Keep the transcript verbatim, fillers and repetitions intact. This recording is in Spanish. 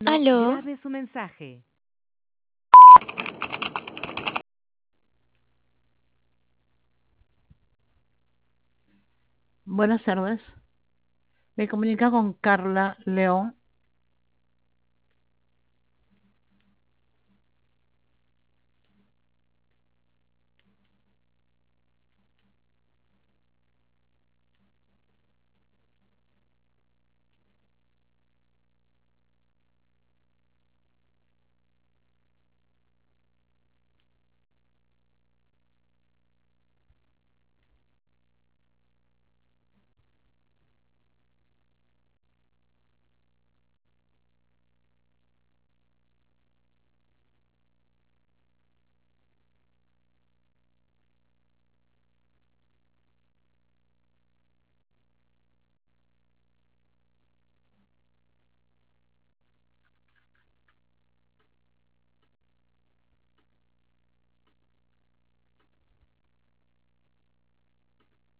No, Aló, grabe su mensaje. Buenas tardes. Me comunica con Carla León.